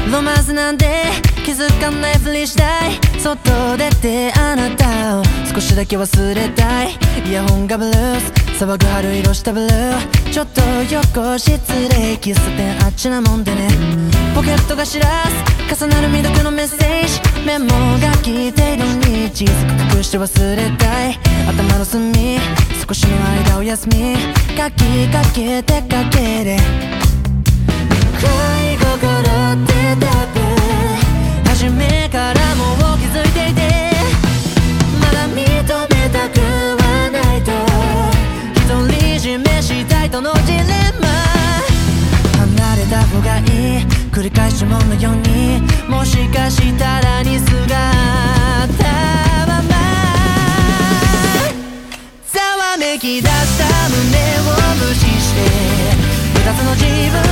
ロマンスなんて気づかないふりしたい。外出てあなたを少しだけ忘れたい。イヤホンがブルース騒ぐ春色したブルー。ちょっと横失礼喫茶店あっちなもんでね。ポケットが知らす重なる未読のメッセージ。メモが来ているに小さく隠して忘れたい。頭の隅少しの間お休み書きかけてかけて恋心って多分初めからもう気づいていて、まだ認めたくはないと独り占めしたいとのジレンマ。離れた方がいい繰り返しものようにもしかしたらに姿はまざわめき出した胸を無視して二つの自分